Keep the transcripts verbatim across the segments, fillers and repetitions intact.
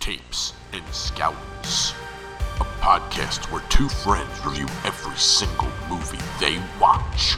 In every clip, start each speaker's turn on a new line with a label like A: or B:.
A: Tapes and Scowls, a podcast where two friends review every single movie they watch.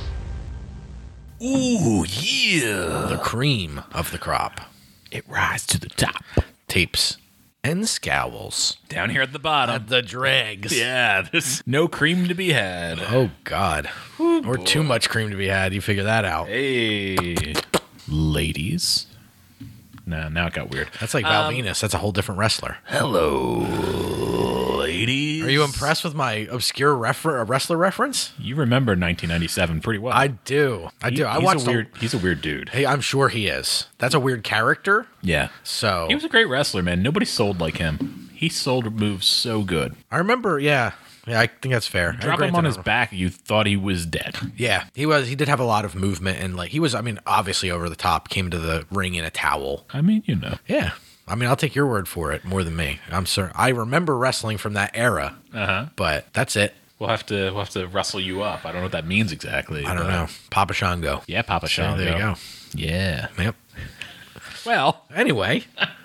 B: Ooh, yeah.
C: The cream of the crop.
B: It rises to the top.
C: Tapes and Scowls.
B: Down here at the bottom.
C: At the dregs.
B: Yeah, there's no cream to be had.
C: Oh, God.
B: Ooh,
C: or
B: boy.
C: too much cream to be had. You figure that out.
B: Hey, ladies. Nah, now it got weird.
C: That's like Val
B: Um,
C: Venus. That's a whole different wrestler.
B: Hello, ladies.
C: Are you impressed with my obscure refer- wrestler reference?
B: You remember nineteen ninety-seven pretty well.
C: I do. I
B: He-
C: do. I
B: he's
C: watched
B: a weird. He's a weird dude.
C: Hey, I'm sure he is. That's a weird character.
B: Yeah.
C: So
B: He was a great wrestler, man. Nobody sold like him. He sold moves so good.
C: I remember. Yeah, yeah. I think that's fair.
B: Drop him on his back, you thought he was dead.
C: Yeah, he was. He did have a lot of movement, and like he was. I mean, obviously over the top. Came to the ring in a towel.
B: I mean, you know.
C: Yeah. I mean, I'll take your word for it more than me. I'm sorry. I remember wrestling from that era,
B: Uh huh.
C: but that's it.
B: We'll have to we'll have to wrestle you up. I don't know what that means exactly.
C: I don't
B: but-
C: know. Papa Shango.
B: Yeah, Papa
C: So
B: Shango.
C: there you go.
B: Yeah.
C: Yep.
B: Well,
C: Anyway,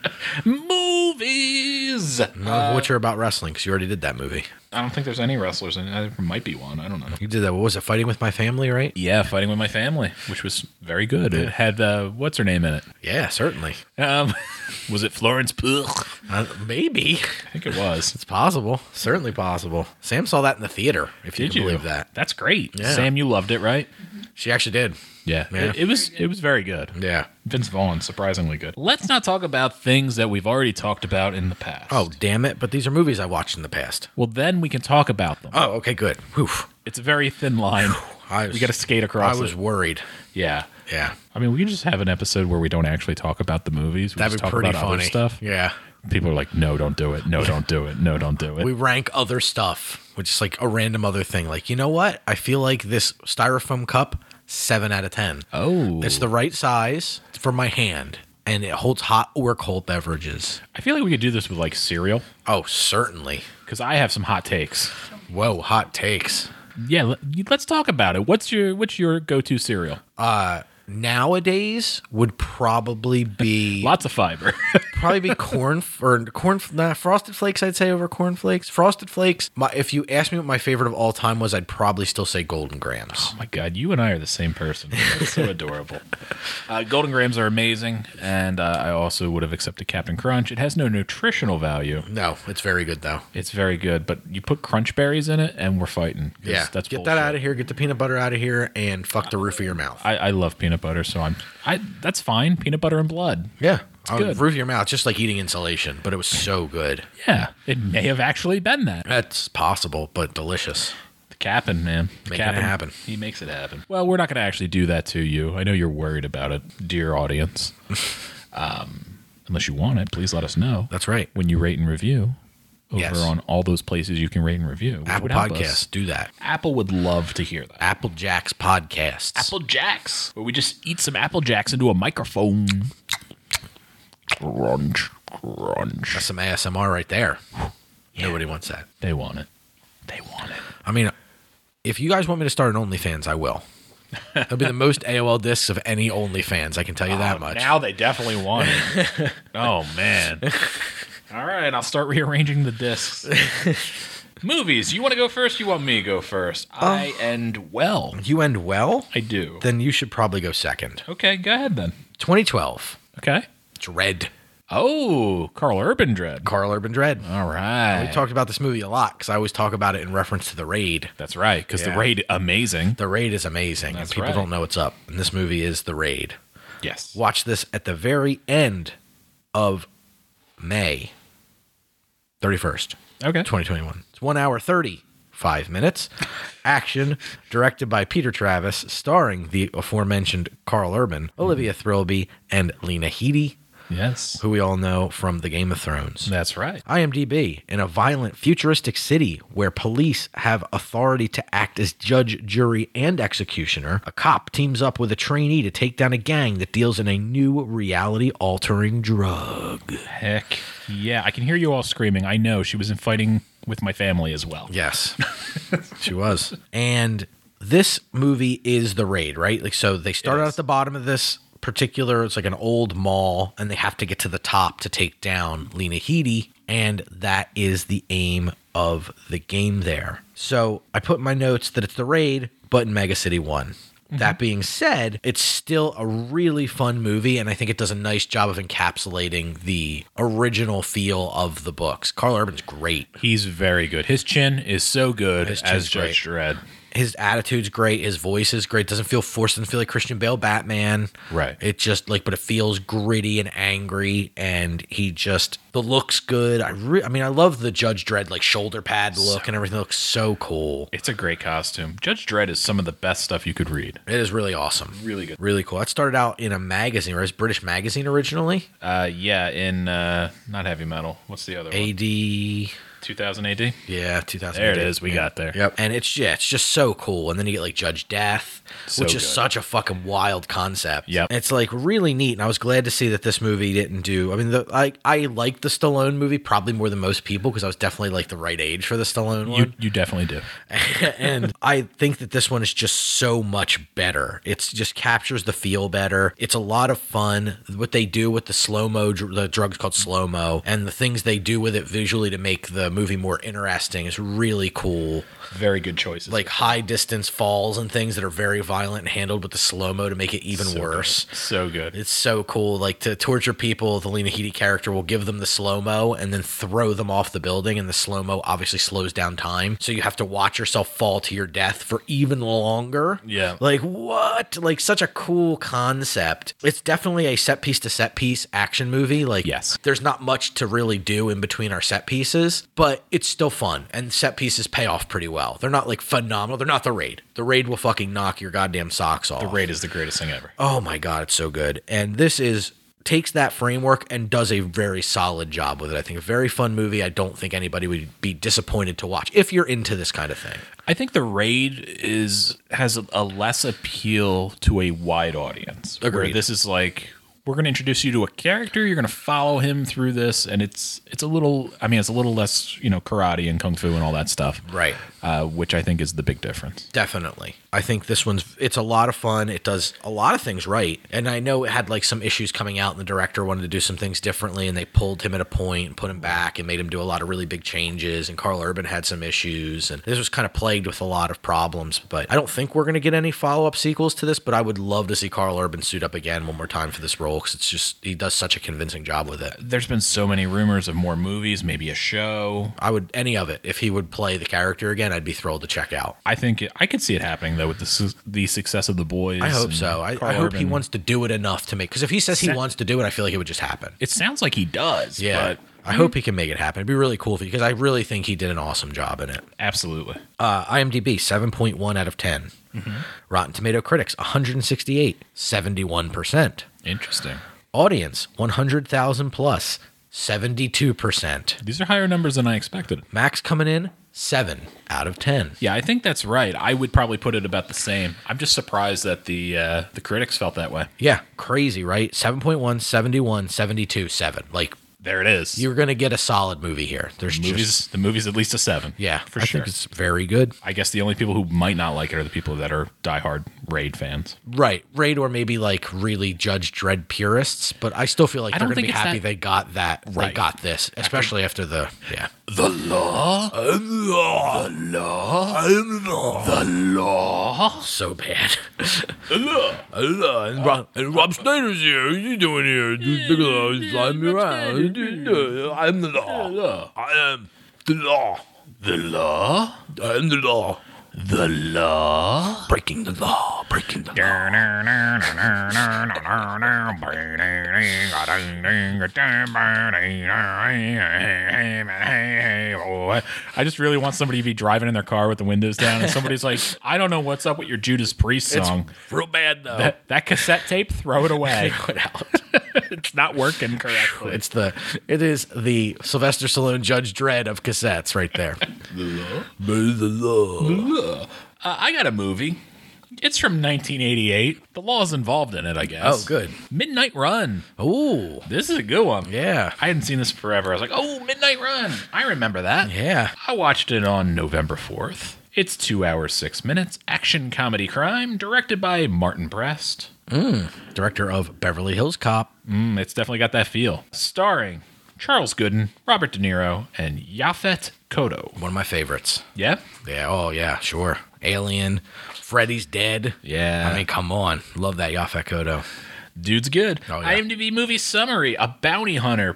B: movies.
C: know what you're about wrestling because you already did that movie.
B: I don't think there's any wrestlers in it. There might be one. I don't know.
C: You did that. What was it? Fighting with My Family, right?
B: Yeah, Fighting with My Family, which was very good. It had uh, what's her name in it?
C: Yeah, certainly.
B: Um, was it Florence Pugh?
C: Uh, maybe.
B: I think it was.
C: It's possible. Certainly possible. Sam saw that in the theater, if you
B: Did
C: can
B: you
C: believe that.
B: That's great.
C: Yeah.
B: Sam, you loved it, right?
C: She actually did.
B: Yeah.
C: Yeah.
B: It, it was. It was very good.
C: Yeah.
B: Vince Vaughn, surprisingly good. Let's not talk about things that we've already talked about in the past.
C: Oh, damn it. But these are movies I watched in the past.
B: Well, then we can talk about them.
C: Oh, okay, good. Whew.
B: It's a very thin line.
C: I was,
B: We got to skate across
C: I was
B: it.
C: worried.
B: Yeah.
C: Yeah.
B: I mean, we can just have an episode where we don't actually talk about the movies. We
C: That'd
B: just
C: be
B: talk
C: pretty
B: about
C: funny.
B: other stuff.
C: Yeah.
B: People are like, no, don't do it. No, don't do it. No, don't do it.
C: We rank other stuff, which is like a random other thing. Like, you know what? I feel like this styrofoam cup, seven out of ten.
B: oh.
C: It's the right size for my hand, and it holds hot or cold beverages.
B: I feel like we could do this with like cereal
C: Oh, certainly.
B: because I have some hot takes.
C: Whoa, hot takes.
B: Yeah, let, let's talk about it. What's your what's your go-to cereal?
C: Uh, nowadays would probably be
B: Lots of fiber.
C: probably be corn f- or corn nah, frosted flakes. I'd say over corn flakes. Frosted flakes. My, if you ask me what my favorite of all time was, I'd probably still say Golden Grams.
B: Oh my God, you and I are the same person. That's so adorable. Uh, Golden Grams are amazing, and uh, I also would have accepted Captain Crunch. It has no nutritional value.
C: No, it's very good though.
B: It's very good, but you put Crunch Berries in it, and we're fighting. 'Cause
C: Yeah,
B: that's
C: get
B: bullshit.
C: that out of here. Get the peanut butter out of here, and fuck the roof of your mouth.
B: I, I love peanut butter, so I'm. I that's fine. Peanut butter and blood.
C: yeah,
B: It's
C: on
B: good.
C: the roof of your mouth, just like eating insulation. But it was so good.
B: Yeah, it may have actually been that.
C: That's possible, but delicious.
B: The Cap'n, man. The
C: Making it
B: Cap'n,
C: happen.
B: He makes it happen. Well, we're not going to actually do that to you. I know you're worried about it, dear audience. um, unless you want it, please let us know
C: That's right.
B: when you rate and review over
C: Yes.
B: on all those places you can rate and review. which
C: Apple
B: would help us.
C: Podcasts, do that.
B: Apple would love to hear that.
C: Apple Jacks podcasts.
B: Apple Jacks, where we just eat some Apple Jacks into a microphone. Crunch, crunch.
C: That's some A S M R right there. Nobody wants that.
B: They want it. They want it.
C: I mean, if you guys want me to start an OnlyFans, I will. It'll be the most A O L discs of any OnlyFans. I can tell you that much.
B: Now they definitely want it. Oh, man. All right, I'll start rearranging the discs. Movies. You want to go first? You want me to go first? I end well.
C: You end well?
B: I do.
C: Then you should probably go second.
B: Okay, go ahead then.
C: twenty twelve.
B: Okay.
C: Dread.
B: Oh, Carl Urban Dread.
C: Carl Urban Dread.
B: All right.
C: We talked about this movie a lot because I always talk about it in reference to The Raid.
B: That's right, because
C: Yeah.
B: the raid, amazing.
C: The Raid is amazing.
B: That's
C: and people
B: right.
C: don't know what's up. And this movie is The Raid.
B: Yes.
C: Watch this at the very end of May thirty-first,
B: Okay.
C: twenty twenty-one. It's one hour thirty-five minutes. Action, directed by Peter Travis, starring the aforementioned Carl Urban, Olivia Thirlby, and Lena Headey,
B: Yes.
C: who we all know from the Game of Thrones.
B: That's right.
C: IMDb, in a violent, futuristic city where police have authority to act as judge, jury, and executioner, a cop teams up with a trainee to take down a gang that deals in a new reality-altering drug.
B: Heck yeah. I can hear you all screaming. I know. She was in Fighting with My Family as well.
C: Yes, she was. And this movie is The Raid, right? Like, so they start
B: It
C: out
B: is.
C: at the bottom of this particular, it's like an old mall, and they have to get to the top to take down Lena Headey, and that is the aim of the game there. So I put in my notes that it's the raid, but in Mega City one. Mm-hmm. That being said, it's still a really fun movie, and I think it does a nice job of encapsulating the original feel of the books. Carl Urban's great.
B: He's very good. His chin is so good
C: His
B: as
C: chin's
B: Judge Dredd.
C: His attitude's great. His voice is great. Doesn't feel forced. Doesn't feel like Christian Bale Batman.
B: Right.
C: It just like, but it feels gritty and angry. And he just, the look's good. I re- I mean, I love the Judge Dredd like shoulder pad look, so, and everything looks so cool.
B: It's a great costume. Judge Dredd is some of the best stuff you could read.
C: It is really awesome.
B: Really good.
C: Really cool. That started out in a magazine, or as British Magazine originally.
B: Uh, yeah, in uh, not Heavy Metal. What's the other
C: A D
B: one? two thousand A D?
C: Yeah, two thousand
B: There it is. We
C: yeah.
B: got there.
C: Yep. And it's yeah, it's just so cool. And then you get like Judge Death,
B: So
C: which is
B: good.
C: such a fucking wild concept.
B: Yep.
C: It's like really neat. And I was glad to see that this movie didn't do. I mean, the, I I like the Stallone movie probably more than most people because I was definitely like the right age for the Stallone
B: You
C: one.
B: you definitely do.
C: And I think that this one is just so much better. It's just captures the feel better. It's a lot of fun. What they do with the slow mo, the drug's called slow mo, and the things they do with it visually to make the movie more interesting is really cool.
B: Very good choices.
C: Like high distance falls and things that are very violent and handled with the slow mo to make it even
B: So
C: worse.
B: good. So good.
C: It's so cool. Like to torture people, the Lena Headey character will give them the slow mo and then throw them off the building, and the slow mo obviously slows down time, so you have to watch yourself fall to your death for even longer.
B: Yeah.
C: Like what? Like such a cool concept. It's definitely a set piece to set piece action movie. Like
B: Yes.
C: there's not much to really do in between our set pieces, but it's still fun, and set pieces pay off pretty well. They're not like phenomenal. They're not the Raid. The Raid will fucking knock your goddamn socks off.
B: The Raid is the greatest thing ever.
C: Oh my god, it's so good. And this is takes that framework and does a very solid job with it. I think a very fun movie. I don't think anybody would be disappointed to watch if you're into this kind of thing.
B: I think The Raid is has a, a less appeal to a wide audience. Where
C: Agreed.
B: this is like, we're going to introduce you to a character. You're going to follow him through this, and it's it's a little. I mean, it's a little less, you know, karate and kung fu and all that stuff,
C: Right.
B: Uh, which I think is the big difference.
C: Definitely. I think this one's, it's a lot of fun. It does a lot of things right. And I know it had like some issues coming out, and the director wanted to do some things differently, and they pulled him at a point and put him back and made him do a lot of really big changes. And Carl Urban had some issues, and this was kind of plagued with a lot of problems. But I don't think we're going to get any follow-up sequels to this, but I would love to see Carl Urban suit up again one more time for this role, because it's just, he does such a convincing job with it.
B: There's been so many rumors of more movies, maybe a show.
C: I would, any of it, if he would play the character again, I'd be thrilled to check out.
B: I think it, I could see it happening though with the su- the success of The Boys.
C: I hope
B: and
C: so. I,
B: Carl
C: I hope he
B: Urban.
C: wants to do it enough to make, because if he says he
B: Sa-
C: wants to do it, I feel like it would just happen.
B: It sounds like he does.
C: Yeah.
B: But
C: I hope he can make it happen. It'd be really cool if he, because I really think he did an awesome job in it.
B: absolutely.
C: Uh, IMDb, seven point one out of ten.
B: Mm-hmm.
C: Rotten Tomato Critics, one hundred sixty-eight, seventy-one percent.
B: Interesting.
C: Audience, one hundred thousand plus, seventy-two percent.
B: These are higher numbers than I expected.
C: Max coming in, seven out of ten.
B: Yeah, I think that's right. I would probably put it about the same. I'm just surprised that the uh, the critics felt that way.
C: Yeah, crazy, right? seven point one, seventy-one, seventy-two, seven. Like,
B: There it is.
C: you're going to get a solid movie here. There's
B: the movies,
C: just,
B: the movie's at least a seven.
C: yeah,
B: for
C: I
B: sure.
C: think it's very good.
B: I guess the only people who might not like it are the people that are diehard Raid fans.
C: Right, Raid, or maybe like really Judge Dredd purists, but I still feel like
B: I
C: they're
B: don't
C: going to be
B: think it's
C: happy
B: that-
C: they got that, they
B: Right.
C: got this, especially after the, yeah.
B: The law? The law? The law? The law?
C: So bad.
B: The law?
C: and, Rob, and Rob Snyder's here. What are you doing here? He's flying me around. I'm the law. I am the law.
B: The law?
C: I am the law.
B: The law?
C: Breaking the law. Breaking the law.
B: I just really want somebody to be driving in their car with the windows down, and somebody's like, I don't know what's up with your Judas Priest song.
C: Real bad though.
B: That, that cassette tape, throw it away.
C: Put out.
B: It's not working correctly.
C: It's the it is the Sylvester Stallone Judge Dredd of cassettes right there.
B: The law?
C: The law.
B: Uh, I got a movie. It's from nineteen eighty-eight. The law's involved in it, I guess.
C: Oh, good.
B: Midnight Run.
C: Ooh.
B: This is a good one.
C: Yeah.
B: I hadn't seen this forever. I was like, oh, Midnight Run. I remember that.
C: Yeah.
B: I watched it on November fourth. It's two hours, six minutes, action comedy crime, directed by Martin Brest.
C: Mm, director of Beverly Hills Cop.
B: Mm, it's definitely got that feel. Starring Charles Gooden, Robert De Niro, and Yaphet Kotto.
C: One of my favorites.
B: Yeah?
C: Yeah, oh yeah, sure. Alien, Freddy's dead.
B: Yeah.
C: I mean, come on. Love that Yaphet Kotto.
B: Dude's good.
C: Oh, yeah.
B: IMDb movie summary. A bounty hunter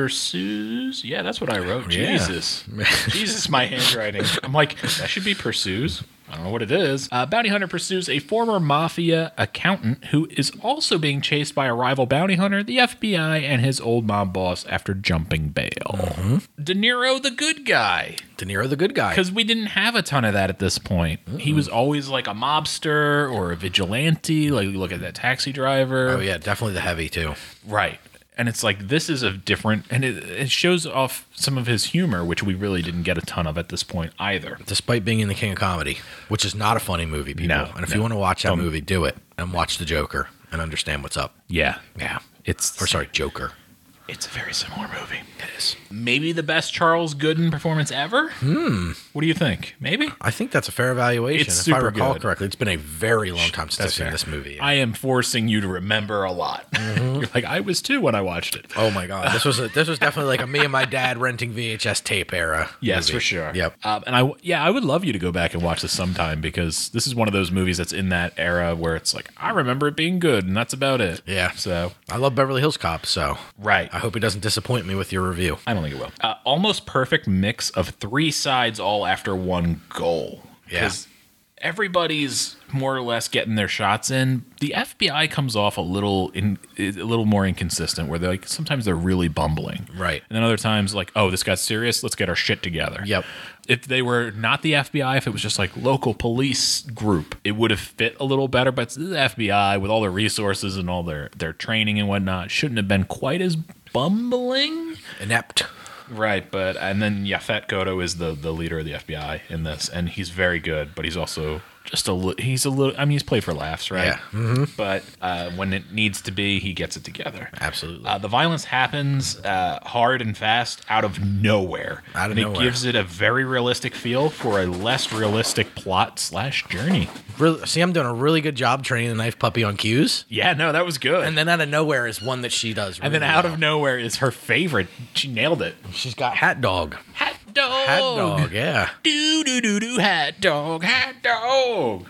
B: pursues. Yeah, that's what I wrote.
C: Yeah.
B: Jesus. Jesus, my handwriting. I'm like, that should be pursues. I don't know what it is. A bounty hunter pursues a former mafia accountant who is also being chased by a rival bounty hunter, the F B I, and his old mob boss after jumping bail.
C: Mm-hmm.
B: De Niro, the good guy.
C: De Niro, the good guy.
B: Because we didn't have a ton of that at this point. Mm-mm. He was always like a mobster or a vigilante. Like, look at that Taxi Driver.
C: Oh, yeah, definitely the heavy, too.
B: Right. And it's like, this is a different, and it, it shows off some of his humor, which we really didn't get a ton of at this point either.
C: Despite being in The King of Comedy, which is not a funny movie, people.
B: No,
C: and if
B: no.
C: you want to watch that
B: Um,
C: movie, do it. And watch The Joker and understand what's up.
B: Yeah.
C: Yeah.
B: It's,
C: Or sorry, Joker.
B: it's a very similar movie.
C: It is.
B: Maybe the best Charles Gooden performance ever?
C: Hmm.
B: What do you think? Maybe?
C: I think that's a fair evaluation.
B: It's
C: if
B: super
C: I recall
B: good.
C: correctly, it's been a very long time since I've
B: That's
C: seen
B: fair.
C: this movie.
B: I am forcing you to remember a lot.
C: Mm-hmm.
B: You're like, I was too when I watched it.
C: Oh my god, this was a, this was definitely like a me and my dad renting V H S tape era.
B: Yes,
C: movie.
B: for sure.
C: Yep.
B: Um, and I, yeah, I would love you to go back and watch this sometime because this is one of those movies that's in that era where it's like, I remember it being good and that's about it.
C: Yeah.
B: So,
C: I love Beverly Hills Cop, so
B: right.
C: I hope he doesn't disappoint me with your review.
B: I don't think it will. Uh, almost perfect mix of three sides all after one goal.
C: Yeah.
B: 'Cause everybody's more or less getting their shots in. The F B I comes off a little in, a little more inconsistent where they're like, sometimes they're really bumbling.
C: Right.
B: And then other times like, oh, this got serious. Let's get our shit together.
C: Yep.
B: If they were not the F B I, if it was just like local police group, it would have fit a little better. But the F B I with all their resources and all their, their training and whatnot shouldn't have been quite as bumbling.
C: Inept.
B: Right, but and then Yaphet Kotto is the, the leader of the F B I in this, and he's very good, but he's also just a li- he's a little. I mean, he's played for laughs, right?
C: Yeah. Mm-hmm.
B: But uh, when it needs to be, he gets it together.
C: Absolutely.
B: Uh, the violence happens uh, hard and fast out of nowhere.
C: Out of
B: and
C: nowhere.
B: It gives it a very realistic feel for a less realistic plot slash journey.
C: Really, see, I'm doing a really good job training the knife puppy on cues.
B: Yeah, no, that was good.
C: And then out of nowhere is one that she does.
B: and then
C: really
B: out
C: well.
B: of nowhere is her favorite. She nailed it.
C: She's got Hat Dog.
B: Hat dog.
C: Hat Dog, yeah.
B: Do do do do hat dog, hat dog.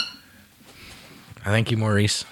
C: Thank you, Maurice.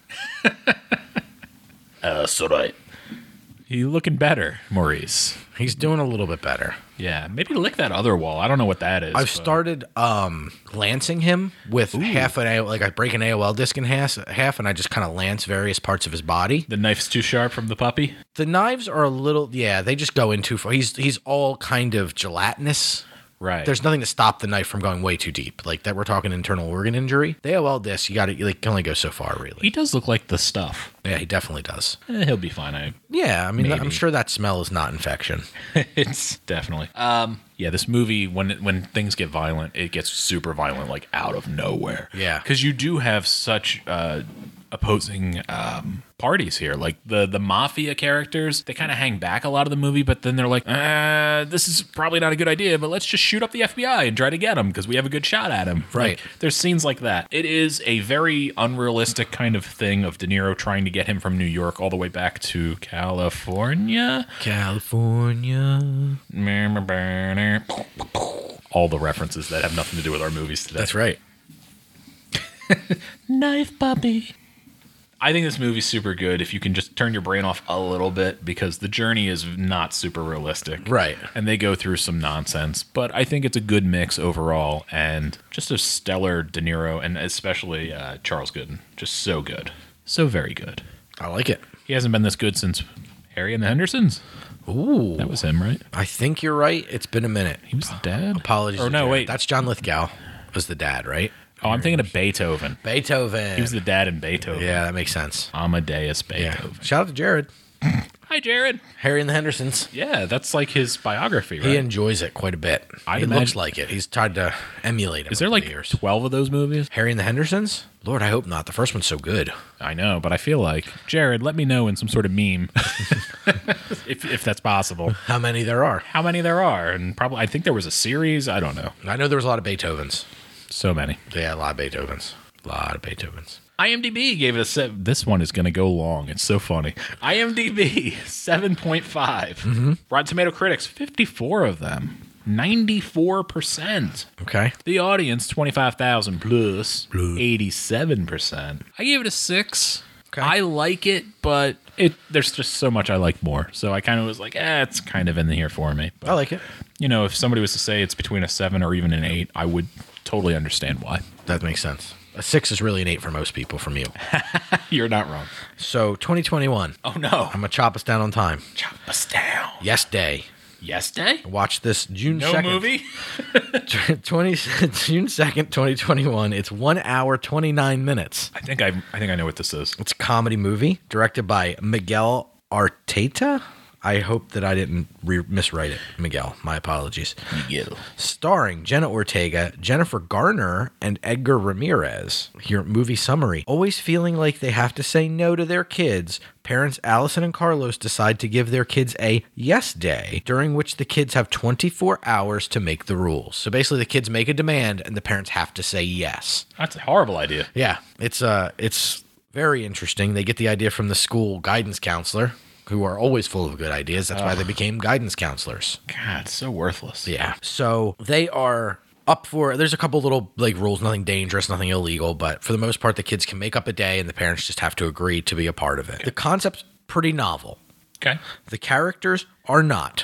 B: Uh, so right. You looking better, Maurice?
C: He's doing a little bit better.
B: Yeah, maybe lick that other wall. I don't know what that is.
C: I've
B: but-
C: started um, lancing him with half an A O L, like I break an A O L disc in half, half and I just kind of lance various parts of his body.
B: The knife's too sharp from the puppy.
C: The knives are a little, yeah, they just go in too far. He's he's all kind of gelatinous.
B: Right.
C: There's nothing to stop the knife from going way too deep. Like that, we're talking internal organ injury. The A O L disc, you got to like can only go so far, really.
B: He does look like the stuff.
C: Yeah, he definitely does.
B: Eh, he'll be fine. I.
C: Yeah, I mean,
B: Maybe.
C: I'm sure that smell is not infection.
B: It's definitely. Um. Yeah, this movie when it, when things get violent, it gets super violent, like out of nowhere.
C: Yeah.
B: Because you do have such uh, opposing um, parties here. Like the the mafia characters, they kind of hang back a lot of the movie, but then they're like, uh, this is probably not a good idea, but let's just shoot up the F B I and try to get him because we have a good shot at him.
C: Right.
B: Like, there's scenes like that. It is a very unrealistic kind of thing of De Niro trying to get him from New York all the way back to California.
C: California.
B: All the references that have nothing to do with our movies today.
C: That's right.
B: Knife puppy. I think this movie's super good if you can just turn your brain off a little bit because the journey is not super realistic.
C: Right.
B: And they go through some nonsense, but I think it's a good mix overall and just a stellar De Niro and especially uh, Charles Gooden. Just so good. So very good.
C: I like it.
B: He hasn't been this good since Harry and the Hendersons.
C: Ooh.
B: That was him, right?
C: I think you're right. It's been a minute.
B: He was the dad?
C: Apologies.
B: Or
C: to
B: no,
C: Jared.
B: wait.
C: That's John Lithgow was the dad, right?
B: Oh, I'm thinking of Beethoven.
C: Beethoven.
B: He was the dad in Beethoven.
C: Yeah, that makes sense.
B: Amadeus
C: Yeah.
B: Beethoven.
C: Shout out to Jared.
B: Hi, Jared.
C: Harry and the Hendersons.
B: Yeah, that's like his biography, right?
C: He enjoys it quite a bit.
B: I'd
C: he
B: imagine-
C: looks like it. He's tried to emulate it.
B: Is there
C: over
B: like
C: the years.
B: twelve of those movies?
C: Harry and the Hendersons? Lord, I hope not. The first one's so good.
B: I know, but I feel like Jared. Let me know in some sort of meme if if that's possible.
C: How many there are?
B: How many there are, and probably I think there was a series. I don't know.
C: I know there was a lot of Beethovens.
B: So many.
C: Yeah, a lot of Beethovens. A lot of Beethovens.
B: IMDb gave it a seven. This one is going to go long. It's so funny. IMDb seven point five. Mm-hmm. Rotten Tomato critics fifty-four of them. ninety-four percent.
C: Okay.
B: The audience twenty-five thousand plus eighty-seven percent. I gave it a six.
C: Okay.
B: I like it, but it there's just so much I like more. So I kind of was like, eh, it's kind of in here for me. But,
C: I like it.
B: you know, if somebody was to say it's between a seven or even an eight, I would totally understand why.
C: That makes sense. A six is really an eight for most people from you.
B: You're not wrong.
C: So, twenty twenty-one.
B: Oh, no.
C: I'm going to chop us down on time.
B: Chop us down.
C: Yes Day.
B: Yes, Day?
C: Watch this June
B: No
C: second.
B: movie?
C: twenty June second, twenty twenty-one. It's one hour, twenty-nine minutes.
B: I think I I think I know what this is.
C: It's a comedy movie directed by Miguel Arteta. I hope that I didn't re- miswrite it. Miguel, my apologies.
B: Miguel.
C: Starring Jenna Ortega, Jennifer Garner, and Edgar Ramirez. Here, movie summary. Always feeling like they have to say no to their kids, parents Allison and Carlos decide to give their kids a yes day, during which the kids have twenty-four hours to make the rules. So basically the kids make a demand and the parents have to say yes.
B: That's a horrible idea.
C: Yeah, it's uh it's very interesting. They get the idea from the school guidance counselor, who are always full of good ideas. That's why they became guidance counselors.
B: God, it's so worthless.
C: Yeah. So they are up for, there's a couple little like rules, nothing dangerous, nothing illegal, but for the most part, the kids can make up a day and the parents just have to agree to be a part of it. The concept's pretty novel.
B: Okay.
C: The characters are not.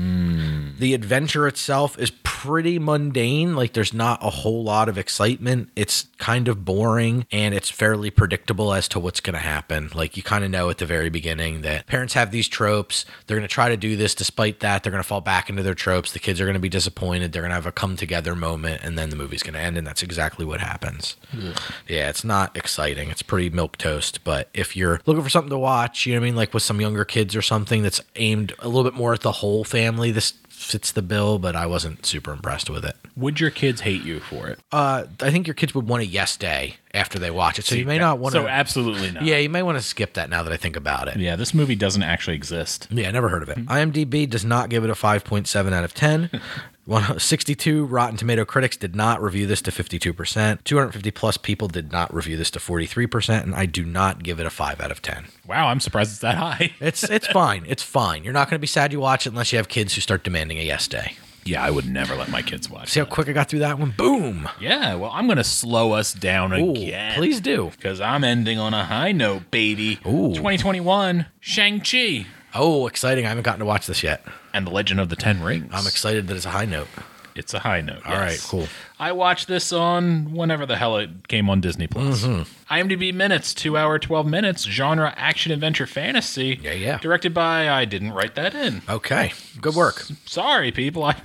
C: Mm. The adventure itself is pretty mundane. Like, there's not a whole lot of excitement. It's kind of boring, and it's fairly predictable as to what's going to happen. Like, you kind of know at the very beginning that parents have these tropes. They're going to try to do this. Despite that, they're going to fall back into their tropes. The kids are going to be disappointed. They're going to have a come-together moment, and then the movie's going to end, and that's exactly what happens. Ugh. Yeah, it's not exciting. It's pretty milquetoast, but if you're looking for something to watch, you know what I mean, like with some younger kids or something that's aimed a little bit more at the whole family, this fits the bill, but I wasn't super impressed with it.
B: Would your kids hate you for it?
C: Uh, I think your kids would want a yes day after they watch it, so
B: See,
C: you may not want to.
B: So absolutely not.
C: Yeah, you may want to skip that now that I think about it.
B: Yeah, this movie doesn't actually exist.
C: Yeah, never heard of it. IMDb does not give it a five point seven out of ten. one hundred sixty-two Rotten Tomato critics did not review this to fifty-two percent. two hundred fifty plus people did not review this to forty-three percent, and I do not give it a five out of ten.
B: Wow, I'm surprised it's that high.
C: It's it's fine. It's fine. You're not going to be sad you watch it unless you have kids who start demanding a yes day.
B: Yeah, I would never let my kids watch
C: See how
B: that.
C: quick I got through that one? Boom.
B: Yeah, well, I'm going to slow us down
C: Ooh,
B: again.
C: please do.
B: Because I'm ending on a high note, baby.
C: Ooh.
B: twenty twenty-one, Shang-Chi
C: Oh, exciting. I haven't gotten to watch this yet.
B: and the Legend of the Ten Rings.
C: I'm excited that it's a high note.
B: It's a high note.
C: All
B: yes.
C: right, cool.
B: I watched this on whenever the hell it came on Disney Plus.
C: Mm-hmm.
B: IMDb minutes, two hour, twelve minutes, genre action adventure fantasy.
C: Yeah, yeah.
B: Directed by, I didn't write that in.
C: Okay. Good work.
B: Sorry, people. I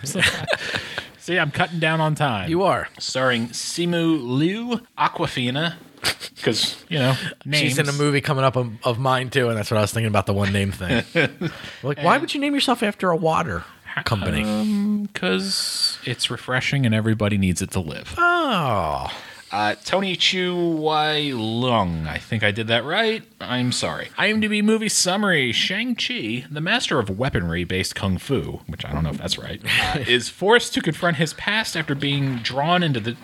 B: See, I'm cutting down on time.
C: You are.
B: Starring Simu Liu, Aquafina, because, you know, names.
C: She's in a movie coming up of, of mine, too, and that's what I was thinking about the one name thing. Like, why would you name yourself after a water company?
B: Because um, it's refreshing and everybody needs it to live.
C: Oh.
B: Uh, Tony Chu Wai Lung. I think I did that right. I'm sorry. IMDb movie summary. Shang-Chi, the master of weaponry-based kung fu, which I don't know if that's right, uh, is forced to confront his past after being drawn into the...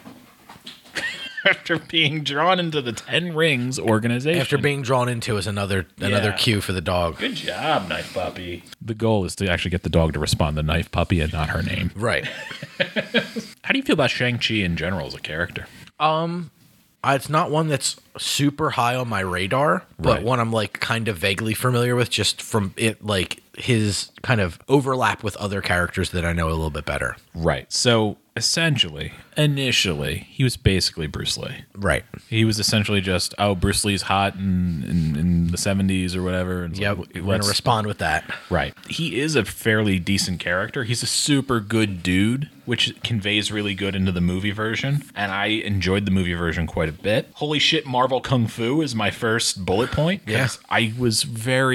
B: After being drawn into the Ten Rings organization.
C: After being drawn into is another another
B: Yeah.
C: cue for the dog.
B: Good job, Knife Puppy. The goal is to actually get the dog to respond to Knife Puppy and not her name.
C: Right.
B: How do you feel about Shang-Chi in general as a character?
C: Um, uh, it's not one that's super high on my radar, but
B: Right.
C: one I'm like kind of vaguely familiar with just from it, like his kind of overlap with other characters that I know a little bit better.
B: Right. So essentially, initially, he was basically Bruce Lee.
C: Right.
B: He was essentially just, oh, Bruce Lee's hot in, in, in the seventies or whatever. And
C: Yeah,
B: so
C: we're going
B: let's-
C: to respond with that.
B: Right. He is a fairly decent character. He's a super good dude, which conveys really good into the movie version. And I enjoyed the movie version quite a bit. Holy shit, Marvel Kung Fu is my first bullet point. 'cause
C: Yeah.
B: I was very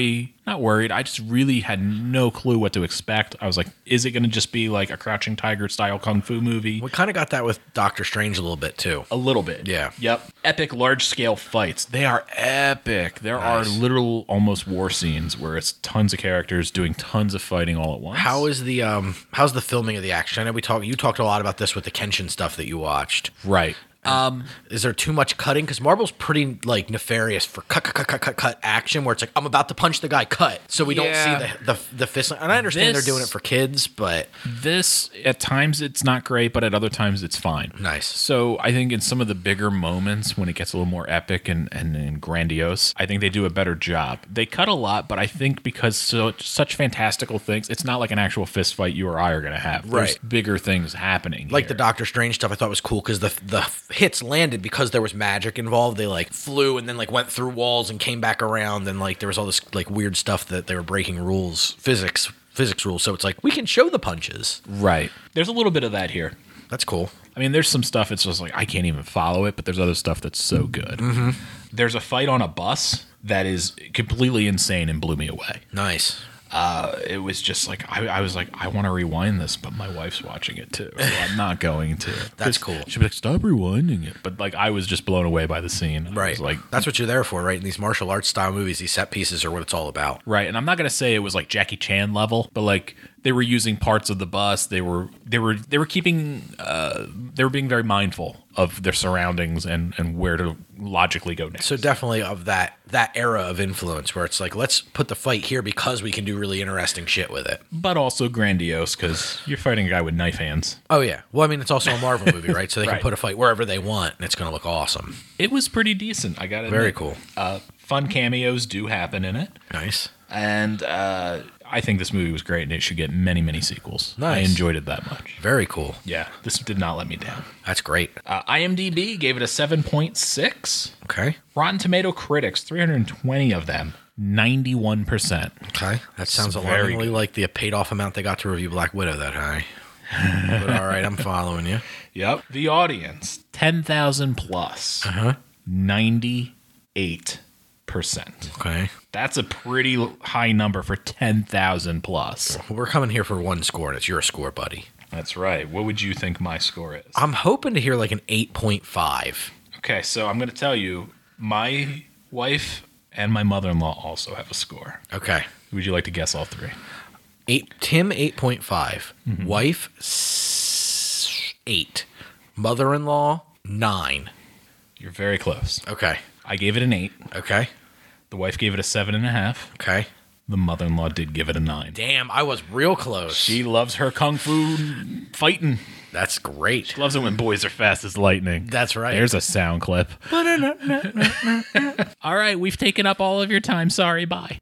B: not worried. I just really had no clue what to expect. I was like, is it going to just be like a Crouching Tiger style kung fu movie?
C: We kind of got that with Doctor Strange a little bit too.
B: A little bit.
C: Yeah.
B: Yep. Epic large scale fights. They are epic. There
C: Nice.
B: are literal almost war scenes where it's tons of characters doing tons of fighting all at once.
C: How is the um how's the filming of the action? I know we talked you talked a lot about this with the Kenshin stuff that you watched.
B: Right. Um,
C: Is there too much cutting? Because Marvel's pretty like nefarious for cut, cut, cut, cut, cut, cut action, where it's like I'm about to punch the guy, cut, so we
B: Yeah.
C: don't see the the, the fist. And I understand
B: This-
C: they're doing it for kids, but
B: this, at times, it's not great, but at other times, it's fine.
C: nice.
B: So I think in some of the bigger moments when it gets a little more epic and, and, and grandiose, I think they do a better job. They cut a lot, but I think because so such fantastical things, it's not like an actual fist fight you or I are going to have. There's
C: Right.
B: bigger things happening.
C: Like the
B: here.
C: Doctor Strange stuff, I thought was cool because the the hits landed because there was magic involved. They like flew and then like went through walls and came back around, and like there was all this like weird stuff that they were breaking rules, physics, physics rules. So it's like we can show the punches.
B: Right. There's a little bit of that here.
C: That's cool.
B: I mean, there's some stuff it's just like I can't even follow it, but there's other stuff that's so good.
C: Mm-hmm.
B: There's a fight on a bus that is completely insane and blew me away.
C: Nice.
B: Uh, it was just like I, I was like I want to rewind this, but my wife's watching it too, so I'm not going to.
C: That's
B: 'Cause
C: cool.
B: She'd be like, "Stop rewinding it," but like I was just blown away by the scene. I
C: Right.
B: was like,
C: That's what you're there for, right? In these martial arts style movies, these set pieces are what it's all about.
B: right. And I'm not gonna say it was like Jackie Chan level, but like they were using parts of the bus. They were they were they were keeping uh, they were being very mindful of their surroundings and and where to logically go next.
C: So definitely of that that era of influence where it's like, let's put the fight here because we can do really interesting shit with it.
B: but also grandiose because you're fighting a guy with knife hands.
C: Oh yeah. Well, I mean, it's also a Marvel movie, right? So they
B: Right.
C: can put a fight wherever they want, and it's going to look awesome.
B: It was pretty decent. I got it.
C: Very cool.
B: Uh, fun cameos do happen in it.
C: Nice.
B: And uh, I think this movie was great, and it should get many, many sequels. I
C: Nice.
B: enjoyed it that much.
C: Very cool.
B: Yeah, this did not let me down.
C: That's great.
B: Uh, IMDb gave it a seven point six.
C: Okay.
B: Rotten Tomato critics, three hundred twenty of them, ninety-one percent.
C: Okay. That sounds
B: very
C: alarmingly
B: good.
C: like the paid off amount they got to review Black Widow that high. But all right, I'm following you.
B: Yep. The audience, ten thousand plus,
C: Uh-huh.
B: ninety-eight percent.
C: Okay.
B: That's a pretty high number for ten thousand plus.
C: We're coming here for one score, and it's your score, buddy.
B: That's right. What would you think my score is?
C: I'm hoping to hear like an eight point five.
B: Okay, so I'm going to tell you, my wife and my mother-in-law also have a score.
C: Okay.
B: Would you like to guess all three?
C: Eight. Tim, eight point five.
B: Mm-hmm.
C: Wife, s- eight. Mother-in-law, nine.
B: You're very close.
C: Okay.
B: I gave it an eight.
C: Okay.
B: The wife gave it a seven and a half.
C: Okay.
B: The mother-in-law did give it a nine.
C: Damn, I was real close.
B: She loves her kung fu fighting.
C: That's great.
B: Loves it when boys are fast as lightning.
C: That's right.
B: There's a sound clip. All right, we've taken up all of your time. Sorry, bye.